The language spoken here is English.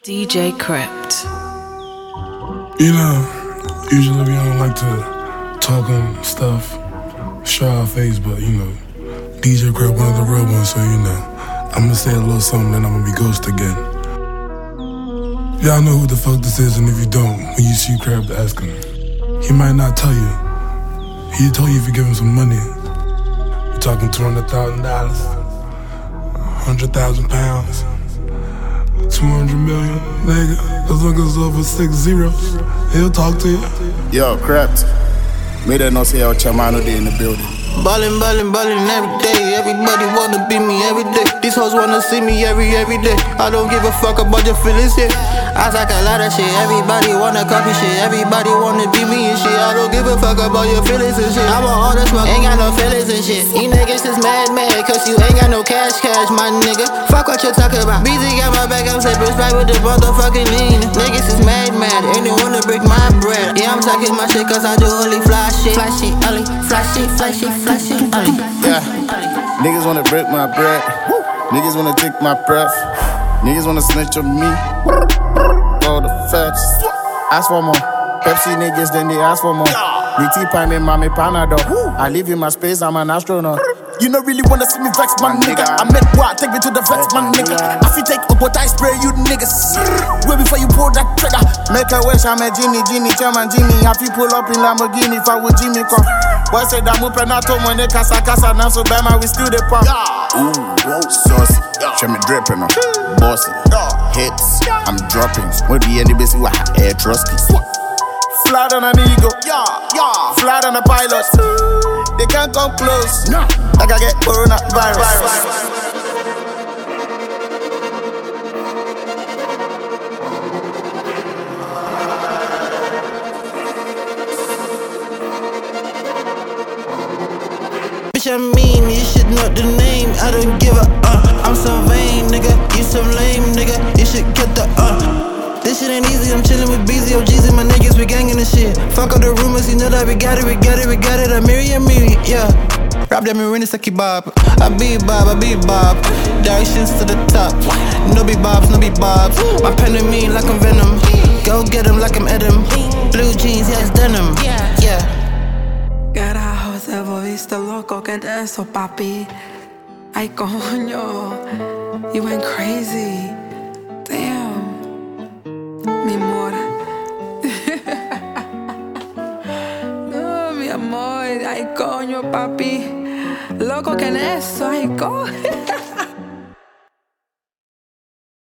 DJ Crypt. You know, usually we don't like to talk on stuff, show our face, but you know, DJ Crypt, one of the real ones, so you know, I'm gonna say a little something and I'm gonna be ghost again. Y'all know who the fuck this is, and if you don't, when you see Crypt, ask him. He might not tell you. He'll tell you if you give him some money. You're talking $200,000, 100,000 pounds. 200 million, nigga. As long as it's over 6 zeros, he'll talk to you. Yo, Crypt. Made that no say out Chamano day in the building. Ballin', ballin', ballin' every day. Everybody wanna be me every day. These hoes wanna see me every day. I don't give a fuck about your feelings, yeah. I talk a lot of shit. Everybody wanna copy shit. Everybody wanna be me and shit. I don't give a fuck about your feelings and shit. I want all the smoke, ain't got no feelings and shit. You niggas is mad, cause you ain't got no cash, my nigga. Fuck what you talk about. BZ got my back, I'm slippin' right with the motherfucking lean. Niggas is mad, and they wanna break my bread. Yeah, I'm talking my shit cause I do only fly shit. Fly shit, only fly shit, fly shit. Yeah, niggas wanna break my bread. Niggas wanna take my breath. Niggas wanna snitch on me. All the facts. Ask for more. Pepsi niggas, then they ask for more. BT pie me, mommy Panadol. I live in my space, I'm an astronaut. You don't really wanna see me vex, my nigga. I meant what? Take me to the vex, my nigga. I feel take up what I spray you niggas. Way before you pull that trigger. Make a wish, I'm a genie, chairman Jimmy. I feel pull up in Lamborghini if I would Jimmy come. Boy said I'm open out to when they casa now so bad we still the pump. Ooh, saucy. Show me dripping on. Bossy. Hits, I'm dropping. What the end see what air trusty. Flat on an ego. Flat on a pilot. They can't come close. Like I get coronavirus. I mean, you should know the name. I don't give a I'm so vain, nigga. You so lame, nigga. You should get the This shit ain't easy. I'm chillin' with BZ, OGs and my niggas. We gangin' this shit. Fuck all the rumors, you know that we got it. I'm Miri, yeah. Rap that Marina Saki Bob. I be Bob. Directions to the top. No be bobs. My pen and me like I'm Venom. Go get him like I'm Adam. Blue jeans, yeah, it's denim. Yeah. Carajo, se volviste loco, ¿qué es eso, papi? Ay, coño, you went crazy. Damn, mi amor. No, mi amor, ay, coño, papi. Loco, ¿qué es eso? Ay, coño.